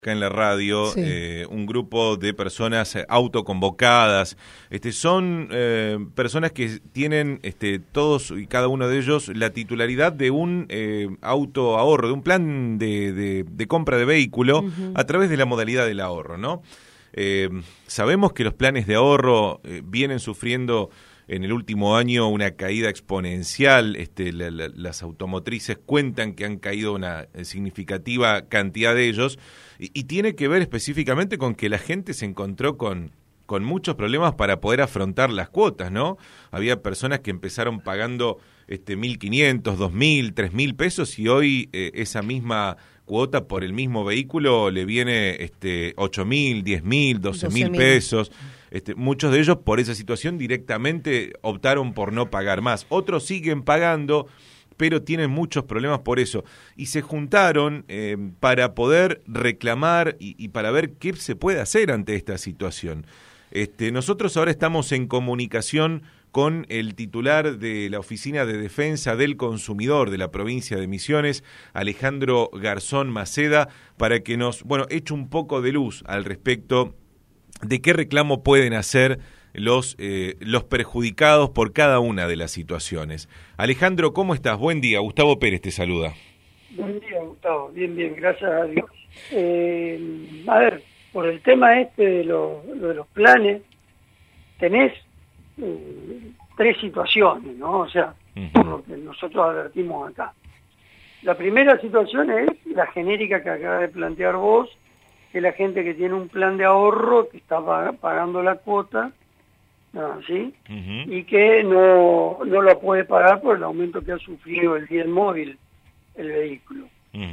Acá en la radio, Sí. un grupo de personas autoconvocadas, son personas que tienen todos y cada uno de ellos la titularidad de un autoahorro, de un plan de compra de vehículo a través de la modalidad del ahorro, ¿no? Sabemos que los planes de ahorro vienen sufriendo en el último año una caída exponencial. Las automotrices cuentan que han caído una significativa cantidad de ellos y tiene que ver específicamente con que la gente se encontró con muchos problemas para poder afrontar las cuotas, ¿no? Había personas que empezaron pagando 1.500, 2.000, 3.000 pesos y hoy esa misma cuota por el mismo vehículo le viene 8.000, 10.000, 12.000 pesos. Muchos de ellos por esa situación directamente optaron por no pagar más. Otros siguen pagando, pero tienen muchos problemas por eso. Y se juntaron para poder reclamar y para ver qué se puede hacer ante esta situación. Nosotros ahora estamos en comunicación con el titular de la Oficina de Defensa del Consumidor de la provincia de Misiones, Alejandro Garzón Maceda, para que nos, eche un poco de luz al respecto de qué reclamo pueden hacer los perjudicados por cada una de las situaciones. Alejandro, ¿cómo estás? Buen día. Gustavo Pérez te saluda. Buen día, Gustavo. Bien, gracias a Dios. A ver, por el tema de los planes, tenés tres situaciones, ¿no? O sea, por lo que nosotros advertimos acá. La primera situación es la genérica que acabas de plantear vos, que es la gente que tiene un plan de ahorro, que está pagando la cuota, ¿sí? Y que no la puede pagar por el aumento que ha sufrido el bien móvil, el vehículo.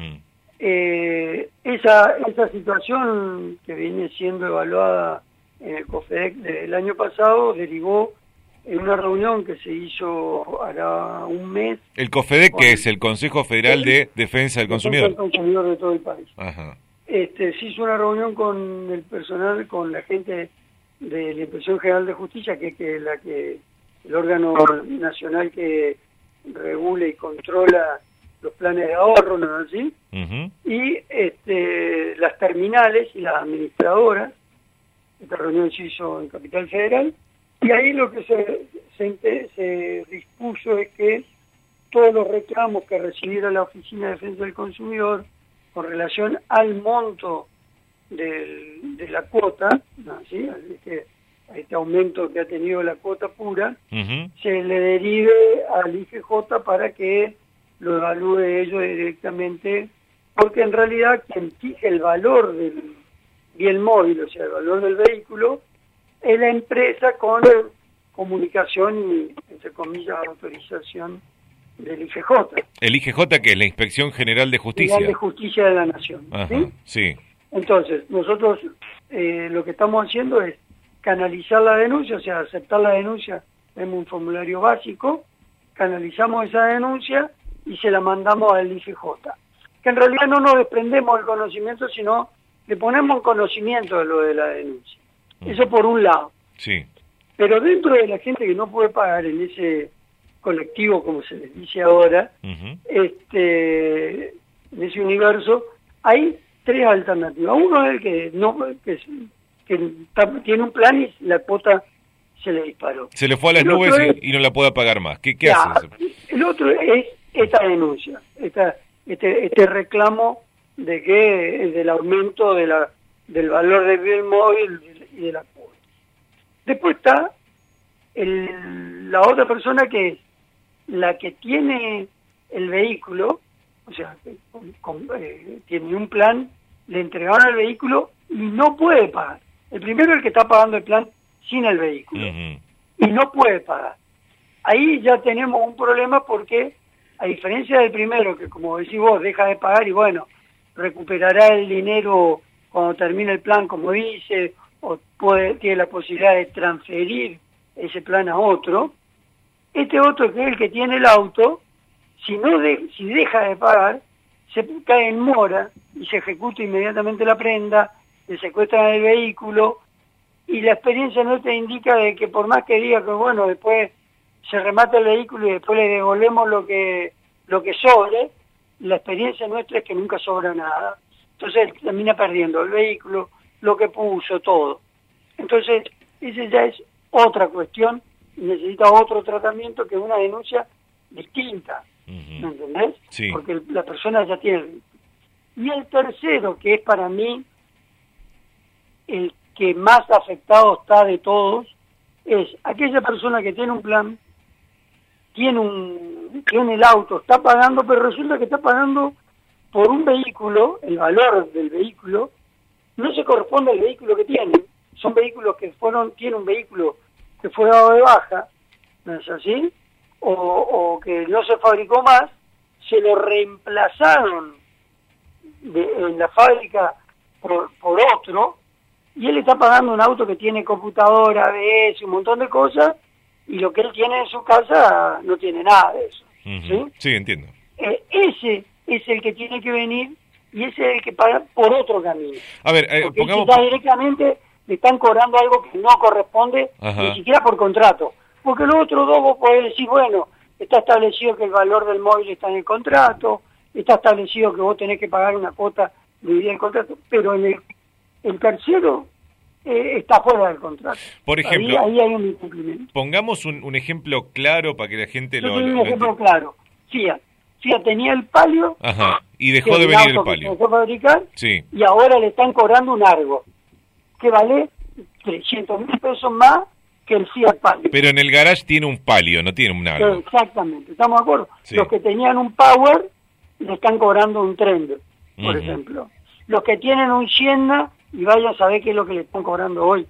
Esa situación que viene siendo evaluada en el COFEDEC del año pasado derivó en una reunión que se hizo hará un mes. El COFEDEC, que es el Consejo Federal de Defensa del Consumidor. Del consumidor de todo el país. Ajá. Se hizo una reunión con el personal, con la gente de la Inspección General de Justicia, que es el órgano nacional que regula y controla los planes de ahorro, ¿no es así? Y las terminales y las administradoras. Esta reunión se hizo en Capital Federal, y ahí lo que se dispuso es que todos los reclamos que recibiera la Oficina de Defensa del Consumidor con relación al monto de la cuota, ¿no? ¿Sí? A este aumento que ha tenido la cuota pura, se le derive al IGJ para que lo evalúe ellos directamente, porque en realidad quien fija el valor del bien móvil, o sea, el valor del vehículo, es la empresa con comunicación y, entre comillas, autorización del IGJ. El IGJ, que es la Inspección General de Justicia. General de Justicia de la Nación. Ajá, ¿sí? Entonces, nosotros lo que estamos haciendo es canalizar la denuncia, o sea, aceptar la denuncia, tenemos un formulario básico, canalizamos esa denuncia y se la mandamos al IGJ. Que en realidad no nos desprendemos del conocimiento, sino le ponemos en conocimiento de lo de la denuncia. Eso por un lado. Sí. Pero dentro de la gente que no puede pagar en ese colectivo, como se les dice ahora, en ese universo, hay tres alternativas. Uno es el que tiene un plan y la cuota se le disparó. Se le fue a las nubes y no la puede pagar más. ¿Qué hace? El otro es esta denuncia, este reclamo de que del aumento del valor del bien móvil y de la cuota. Después está la otra persona, que es la que tiene el vehículo, o sea, tiene un plan, le entregaron el vehículo y no puede pagar. El primero es el que está pagando el plan sin el vehículo y no puede pagar. Ahí ya tenemos un problema, porque a diferencia del primero, que como decís vos, deja de pagar y recuperará el dinero cuando termine el plan, como dice, o tiene la posibilidad de transferir ese plan a otro. Este otro, que es el que tiene el auto, si deja de pagar, se cae en mora y se ejecuta inmediatamente la prenda, le secuestran el vehículo, y la experiencia nuestra indica de que por más que diga que después se remata el vehículo y después le devolvemos lo que sobre, la experiencia nuestra es que nunca sobra nada, Entonces termina perdiendo el vehículo, lo que puso, todo. Entonces, ese ya es otra cuestión, necesita otro tratamiento que una denuncia distinta, ¿me entendés? Sí. Porque la persona ya tiene... Y el tercero, que es para mí el que más afectado está de todos, es aquella persona que tiene un plan, tiene el auto, está pagando, pero resulta que está pagando por un vehículo, el valor del vehículo no se corresponde al vehículo que tiene. Son vehículos que tiene un vehículo que fue dado de baja, ¿no es así? O que no se fabricó más, se lo reemplazaron en la fábrica por otro, y él está pagando un auto que tiene computadora, ABS, un montón de cosas, y lo que él tiene en su casa no tiene nada de eso. ¿Sí? Sí, entiendo. Ese es el que tiene que venir, y ese es el que paga por otro camino. A ver, porque pongamos... ya directamente le están cobrando algo que no corresponde, ni siquiera por contrato. Porque los otros dos vos podés decir, bueno, está establecido que el valor del móvil está en el contrato, está establecido que vos tenés que pagar una cuota de vida del contrato, pero en el tercero está fuera del contrato. Por ejemplo, ahí hay un incumplimiento. Pongamos un ejemplo claro para que la gente Yo tengo un ejemplo claro. Fiat tenía el Palio, y dejó de venir el Palio. Que dejó fabricar, sí. Y ahora le están cobrando un Argo, que vale 300.000 pesos más que el Fiat Palio. Pero en el garage tiene un Palio, no tiene un Argo. Exactamente, ¿estamos de acuerdo? Sí. Los que tenían un Power le están cobrando un Trend, por ejemplo. Los que tienen un Sienna, y vaya a saber qué es lo que le están cobrando hoy.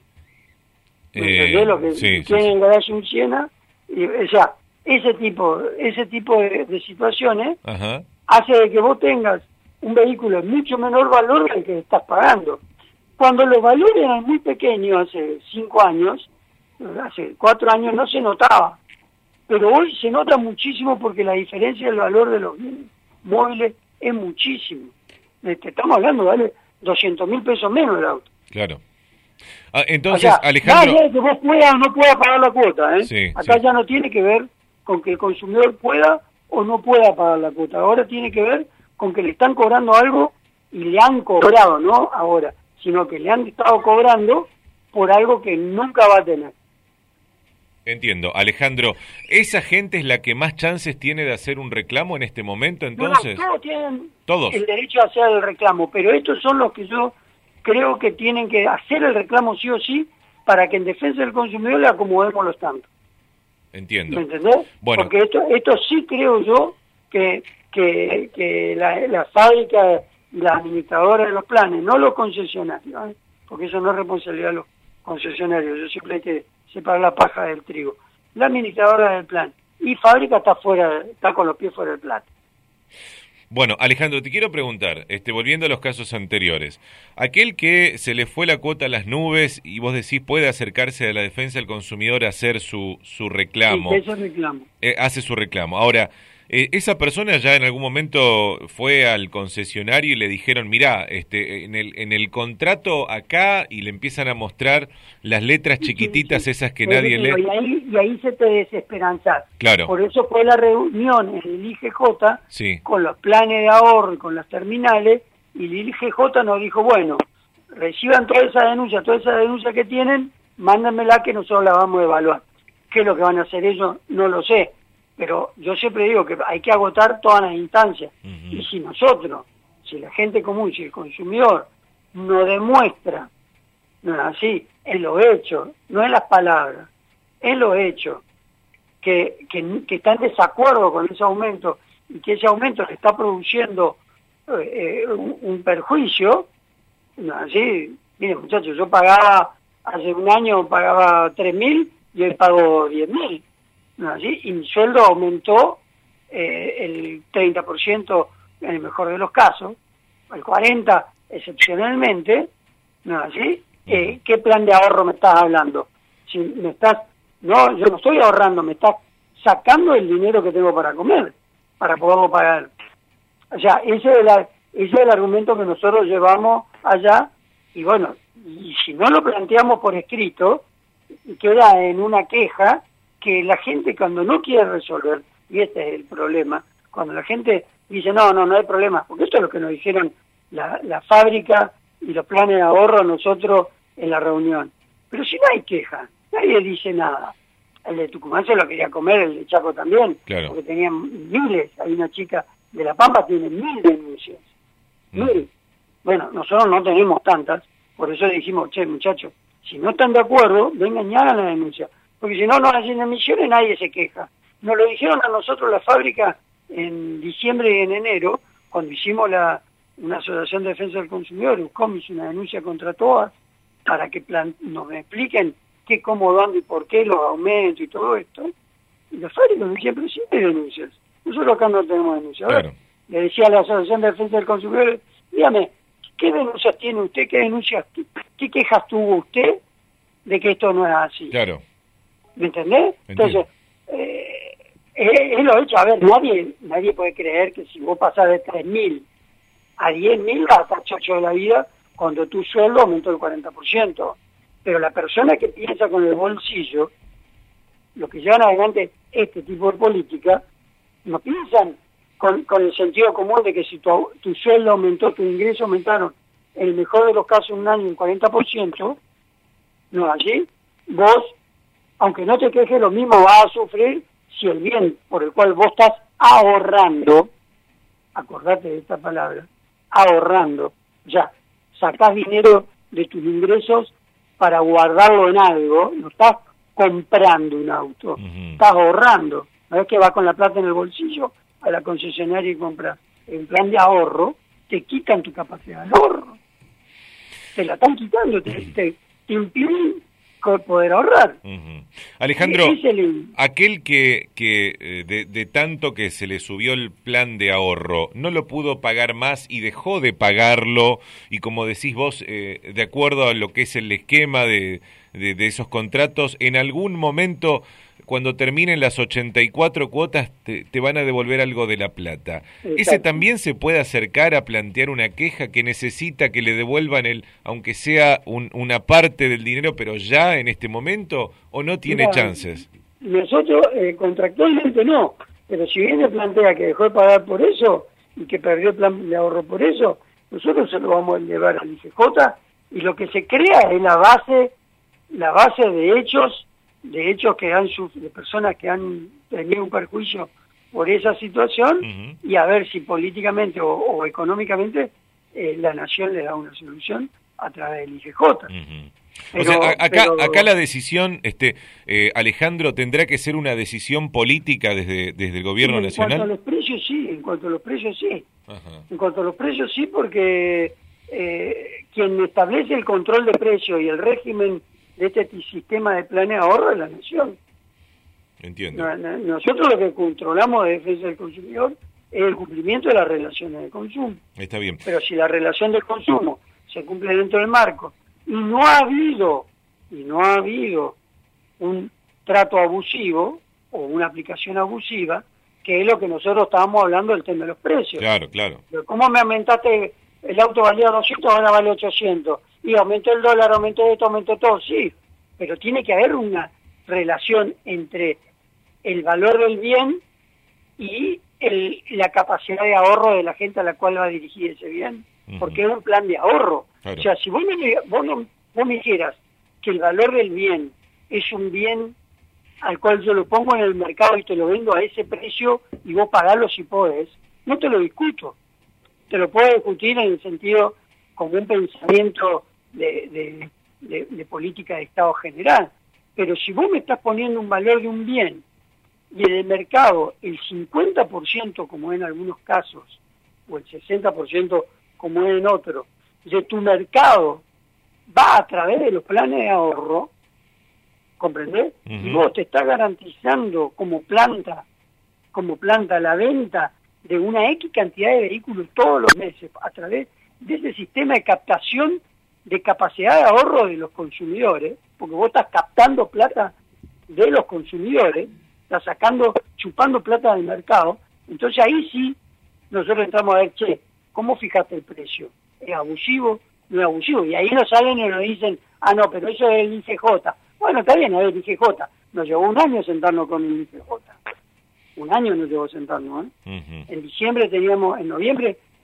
Los que tienen en el garage un Sienna, o sea, ese tipo de situaciones hace de que vos tengas un vehículo de mucho menor valor del que estás pagando. Cuando los valores eran muy pequeños, hace 5 años, hace 4 años no se notaba, pero hoy se nota muchísimo porque la diferencia del valor de los móviles es muchísimo. Estamos hablando, vale 200.000 pesos menos el auto. Claro. Entonces, o sea, Alejandro... Nada de que vos puedas o no puedas pagar la cuota, Sí, acá ya no tiene que ver con que el consumidor pueda o no pueda pagar la cuota. Ahora tiene que ver con que le están cobrando algo y le han cobrado, no ahora, sino que le han estado cobrando por algo que nunca va a tener. Entiendo. Alejandro, ¿esa gente es la que más chances tiene de hacer un reclamo en este momento, entonces? No, todos tienen ¿Todos? el derecho a hacer el reclamo, pero estos son los que yo creo que tienen que hacer el reclamo sí o sí para que en defensa del consumidor le acomodemos los tantos. Entiendo. ¿Me entendés? Bueno. Porque esto sí creo yo que la fábrica y la administradora de los planes, no los concesionarios, porque eso no es responsabilidad de los concesionarios, yo siempre hay que separar la paja del trigo. La administradora del plan y fábrica está con los pies fuera del plato. Bueno, Alejandro, te quiero preguntar, volviendo a los casos anteriores, aquel que se le fue la cuota a las nubes y vos decís puede acercarse a la defensa del consumidor a hacer su reclamo. Sí, ese reclamo. Hace su reclamo. Ahora, esa persona ya en algún momento fue al concesionario y le dijeron, mirá, en el contrato acá, y le empiezan a mostrar las letras chiquititas esas que nadie lee. Y ahí se te desesperanzas. Claro. Por eso fue la reunión en el IGJ con los planes de ahorro y con las terminales, y el IGJ nos dijo, bueno, reciban toda esa denuncia que tienen, mándenmela que nosotros la vamos a evaluar. ¿Qué es lo que van a hacer ellos? No lo sé. Pero yo siempre digo que hay que agotar todas las instancias. Y si la gente común, si el consumidor no demuestra, no es así, en los hechos, no en las palabras, en los hechos, que está en desacuerdo con ese aumento y que ese aumento le está produciendo un perjuicio, no es así. Miren, muchachos, yo hace un año pagaba 3.000 y hoy pago 10.000. ¿No? ¿Sí? Y mi sueldo aumentó el 30% en el mejor de los casos, el 40% excepcionalmente, ¿no? ¿Sí? ¿Qué plan de ahorro me estás hablando? Si me estás, no, yo no estoy ahorrando, me estás sacando el dinero que tengo para comer, para poderlo pagar. O sea, ese es el argumento que nosotros llevamos allá, y bueno, y si no lo planteamos por escrito, queda en una queja que la gente cuando no quiere resolver, y este es el problema, cuando la gente dice no hay problema, porque esto es lo que nos dijeron la fábrica y los planes de ahorro nosotros en la reunión. Pero si no hay queja, nadie dice nada. El de Tucumán se lo quería comer, el de Chaco también, claro, porque tenían miles. Hay una chica de La Pampa tiene 1000 denuncias. 1000. Bueno, nosotros no tenemos tantas, por eso dijimos, che, muchachos, si no están de acuerdo, vengan y hagan la denuncia. Porque si no nos hacen emisiones, nadie se queja. Nos lo dijeron a nosotros la fábrica en diciembre y en enero, cuando hicimos una asociación de defensa del consumidor, USCOM hizo una denuncia contra todas, para que nos expliquen qué, cómo, dónde y por qué los aumentos y todo esto. Y la fábrica nos decía, pero sí hay denuncias. Nosotros acá no tenemos denuncias. claro. Le decía a la asociación de defensa del consumidor, dígame, ¿qué denuncias tiene usted? ¿Qué quejas tuvo usted de que esto no es así? Claro. ¿Me entendés? Entiendo. Entonces, es lo hecho. A ver, nadie puede creer que si vos pasás de 3.000 a 10.000 vas a estar chocho de la vida cuando tu sueldo aumentó el 40%. Pero la persona que piensa con el bolsillo, los que llevan adelante este tipo de política, no piensan con el sentido común de que si tu sueldo aumentó, tu ingreso aumentaron, en el mejor de los casos un año un 40%, no es así, vos, aunque no te quejes, lo mismo vas a sufrir si el bien por el cual vos estás ahorrando, acordate de esta palabra, ahorrando, ya, sacás dinero de tus ingresos para guardarlo en algo, no estás comprando un auto, estás ahorrando, no es que vas con la plata en el bolsillo a la concesionaria y compras. En plan de ahorro, te quitan tu capacidad de ahorro, te la están quitando, te impiden poder ahorrar. Alejandro, aquel que de tanto que se le subió el plan de ahorro, no lo pudo pagar más y dejó de pagarlo, y como decís vos, de acuerdo a lo que es el esquema de esos contratos, en algún momento, cuando terminen las 84 cuotas, te van a devolver algo de la plata. Exacto. ¿Ese también se puede acercar a plantear una queja que necesita que le devuelvan aunque sea una parte del dinero, pero ya en este momento, o no tiene chances? Nosotros contractualmente no, pero si bien le plantea que dejó de pagar por eso y que perdió el plan de ahorro por eso, nosotros se lo vamos a llevar al IGJ, y lo que se crea es la base de hechos que de personas que han tenido un perjuicio por esa situación, y a ver si políticamente o económicamente la nación le da una solución a través del IGJ. Pero, o sea, acá la decisión, Alejandro, tendrá que ser una decisión política desde el gobierno nacional. En cuanto a los precios sí, en cuanto a los precios sí, porque quien establece el control de precios y el régimen de este sistema de plan de ahorro es la nación. Entiendo. Nosotros lo que controlamos de defensa del consumidor es el cumplimiento de las relaciones de consumo. Está bien. Pero si la relación de consumo se cumple dentro del marco y no ha habido un trato abusivo o una aplicación abusiva, que es lo que nosotros estábamos hablando del tema de los precios. Claro. Pero ¿cómo me aumentaste? El auto valía 200, ahora vale 800. Y aumentó el dólar, aumentó esto, aumentó todo, sí. Pero tiene que haber una relación entre el valor del bien y la capacidad de ahorro de la gente a la cual va a dirigir ese bien. Porque es un plan de ahorro. Claro. O sea, si vos me dijeras que el valor del bien es un bien al cual yo lo pongo en el mercado y te lo vendo a ese precio y vos pagalo si podés, no te lo discuto. Te lo puedo discutir en el sentido como un pensamiento de política de Estado general. Pero si vos me estás poniendo un valor de un bien y en el mercado el 50%, como en algunos casos, o el 60%, como en otros, de tu mercado va a través de los planes de ahorro, ¿comprendés? Y vos te estás garantizando como planta la venta de una X cantidad de vehículos todos los meses a través de ese sistema de captación de capacidad de ahorro de los consumidores, porque vos estás captando plata de los consumidores, estás chupando plata del mercado. Entonces ahí sí nosotros entramos a ver, ¿cómo fijaste el precio? ¿Es abusivo? ¿No es abusivo? Y ahí nos salen y nos dicen, no, pero eso es el IGJ. Bueno, está bien, el IGJ. Nos llevó un año sentarnos con el IGJ. Un año nos llevó sentarnos, En noviembre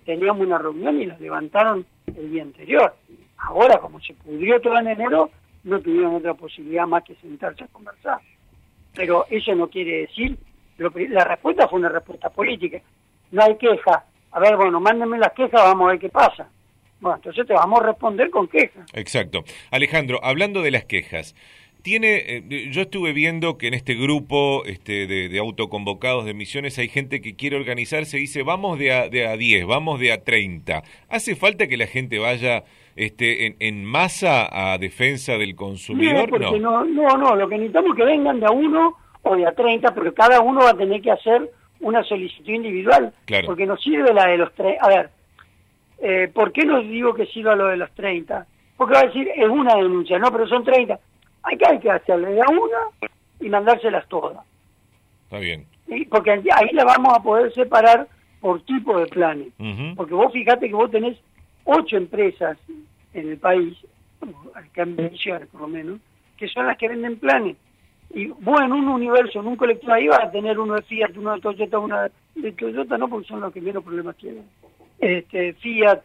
teníamos una reunión y la levantaron el día anterior. Ahora, como se pudrió todo en enero, no tuvieron otra posibilidad más que sentarse a conversar. Pero eso no quiere decir, la respuesta fue una respuesta política. No hay queja. A ver, bueno, mándenme las quejas, vamos a ver qué pasa. Bueno, entonces te vamos a responder con quejas. Exacto. Alejandro, hablando de las quejas, yo estuve viendo que en este grupo de autoconvocados de Misiones hay gente que quiere organizarse y dice, vamos de a 10, vamos de a 30. ¿Hace falta que la gente vaya en masa a defensa del consumidor? No, lo que necesitamos es que vengan de a 1 o de a 30, pero cada uno va a tener que hacer una solicitud individual, claro. Porque nos sirve la de los 30. A ver, ¿por qué nos digo que sirva lo de los 30? Porque va a decir, es una denuncia, no, pero son 30. Hay que hacerle de a una y mandárselas todas. Está bien. Porque ahí la vamos a poder separar por tipo de planes. Uh-huh. Porque vos fijate que vos tenés 8 empresas en el país, acá en Misiones por lo menos, que son las que venden planes. Y vos en un universo, en un colectivo, ahí vas a tener uno de Fiat, uno de Toyota, una de Toyota no, porque son los que menos problemas tienen. Fiat,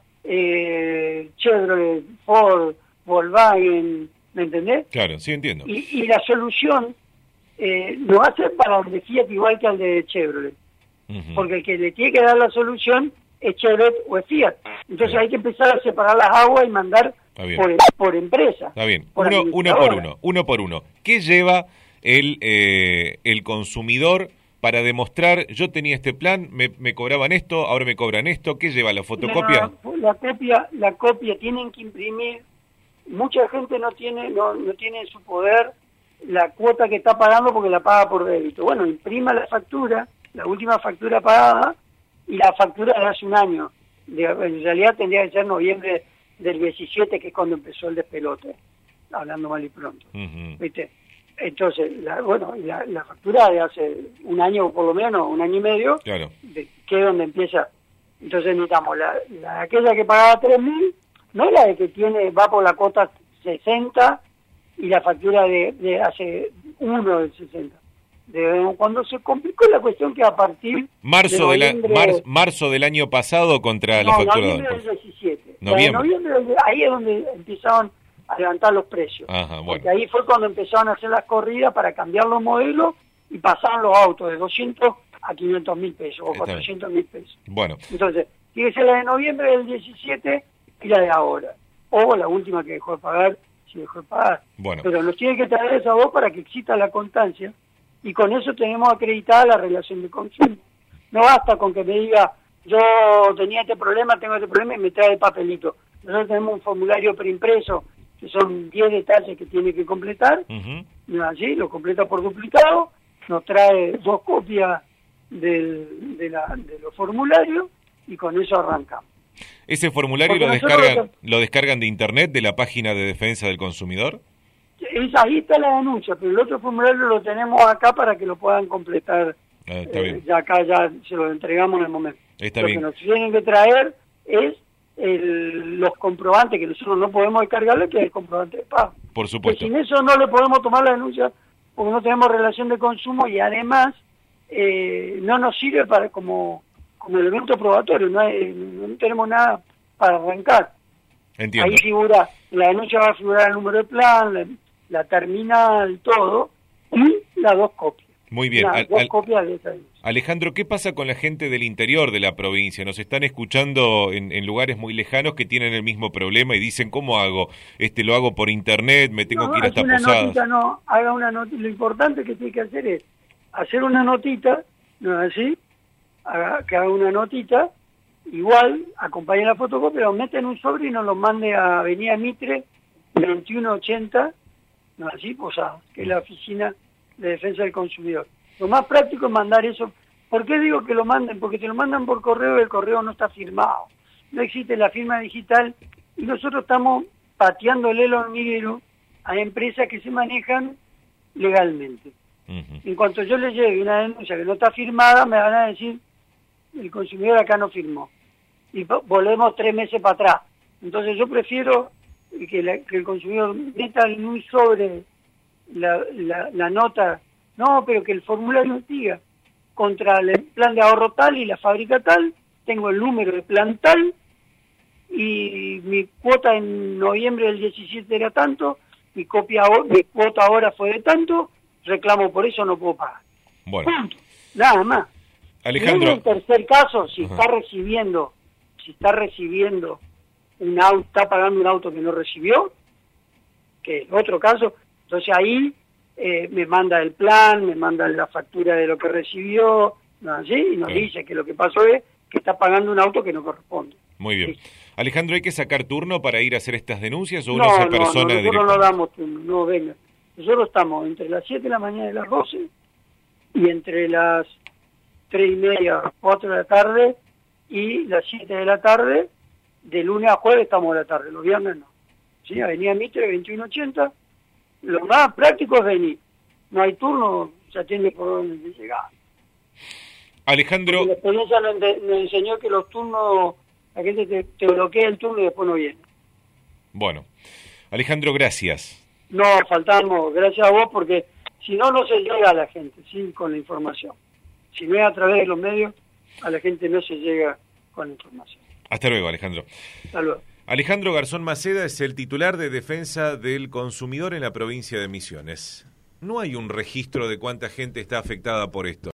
Chevrolet, Ford, Volkswagen, ¿me entendés? Claro, sí entiendo. Y la solución no va a ser para el de Fiat igual que al de Chevrolet. Uh-huh. Porque el que le tiene que dar la solución es Chevrolet o es Fiat. Entonces hay que empezar a separar las aguas y mandar por empresa. Está bien, uno por uno. ¿Qué lleva el consumidor para demostrar, yo tenía este plan, me cobraban esto, ahora me cobran esto? ¿Qué lleva, la fotocopia? La copia tienen que imprimir. Mucha gente no tiene en su poder la cuota que está pagando porque la paga por débito. Bueno, imprima la factura, la última factura pagada, y la factura de hace un año. En realidad tendría que ser noviembre del 17, que es cuando empezó el despelote, hablando mal y pronto. Uh-huh. ¿Viste? Entonces, la factura de hace un año, por lo menos, un año y medio, claro, que es donde empieza. Entonces necesitamos aquella que pagaba 3.000, no la de que va por la cuota 60 y la factura de hace uno del 60. Cuando se complicó la cuestión que a partir marzo del año pasado contra la factura. Noviembre del 17. Ahí es donde empezaron a levantar los precios. Ajá, bueno. Porque ahí fue cuando empezaron a hacer las corridas para cambiar los modelos y pasaron los autos de 200 a 500 mil pesos o 400 mil pesos. Bueno. Entonces, tiene que ser la de noviembre del 17 y la de ahora. O la última que dejó de pagar, si dejó de pagar. Bueno. Pero nos tiene que traer esa voz para que exista la constancia y con eso tenemos acreditada la relación de consumo. No basta con que me diga, yo tenía este problema, tengo este problema y me trae el papelito. Nosotros tenemos un formulario preimpreso que son 10 detalles que tiene que completar, uh-huh. Así lo completa por duplicado, nos trae 2 copias de los formularios y con eso arrancamos. ¿Ese formulario lo descargan de internet, de la página de defensa del consumidor? Ahí está la denuncia, pero el otro formulario lo tenemos acá para que lo puedan completar. Está bien. Ya acá ya se lo entregamos en el momento. Está lo bien. Que nos tienen que traer es los comprobantes que nosotros no podemos descargarle, que es el comprobante de pago. Por supuesto. Que sin eso no le podemos tomar la denuncia porque no tenemos relación de consumo y además no nos sirve como elemento probatorio, no tenemos nada para arrancar. Entiendo. Ahí figura, la denuncia va a figurar el número de plan, la terminal, todo, y las 2 copias. Muy bien. Las 2 copias de esa denuncia. Alejandro, ¿qué pasa con la gente del interior de la provincia? Nos están escuchando en lugares muy lejanos que tienen el mismo problema y dicen, ¿cómo hago? Lo hago por internet, me tengo que ir hasta Posadas. Haga una notita. Lo importante que tiene que hacer es hacer una notita, ¿no es así? Que haga una notita, igual, acompañe la fotocopia, lo mete en un sobre y nos lo mande a Avenida Mitre, 2180, ¿no es así? Posadas, que es la Oficina de Defensa del Consumidor. Lo más práctico es mandar eso. ¿Por qué digo que lo manden? Porque te lo mandan por correo y el correo no está firmado. No existe la firma digital y nosotros estamos pateándole el hormiguero a empresas que se manejan legalmente. Uh-huh. En cuanto yo le llegue una denuncia que no está firmada, me van a decir, el consumidor acá no firmó. Y volvemos 3 meses para atrás. Entonces yo prefiero que el consumidor meta en un sobre la nota. No, pero que el formulario diga contra el plan de ahorro tal y la fábrica tal, tengo el número de plantal y mi cuota en noviembre del 17 era tanto, mi cuota ahora fue de tanto, reclamo por eso, no puedo pagar. Bueno. Punto. Nada más. Alejandro. Y en el tercer caso, si está recibiendo un auto, está pagando un auto que no recibió, que es otro caso, entonces ahí me manda el plan, me manda la factura de lo que recibió, ¿sí? Y nos dice que lo que pasó es que está pagando un auto que no corresponde. Muy bien. ¿Sí? Alejandro, ¿hay que sacar turno para ir a hacer estas denuncias o uno No, se persona nosotros directamente? no damos turno, no, venga. Nosotros estamos entre las 7 de la mañana y las 12 y entre las 3:30, 4 de la tarde y las 7 de la tarde, de lunes a jueves estamos a la tarde, los viernes no. ¿Sí? Avenida Mitre, 2180, lo más práctico es venir. No hay turno, se atiende por donde llega. Alejandro. La experiencia nos enseñó que los turnos, la gente te bloquea el turno y después no viene. Bueno, Alejandro, gracias. No, faltamos, gracias a vos, porque si no, no se llega a la gente, ¿sí? Con la información. Si no es a través de los medios, a la gente no se llega con la información. Hasta luego, Alejandro. Hasta luego. Alejandro Garzón Maceda es el titular de Defensa del Consumidor en la provincia de Misiones. No hay un registro de cuánta gente está afectada por esto.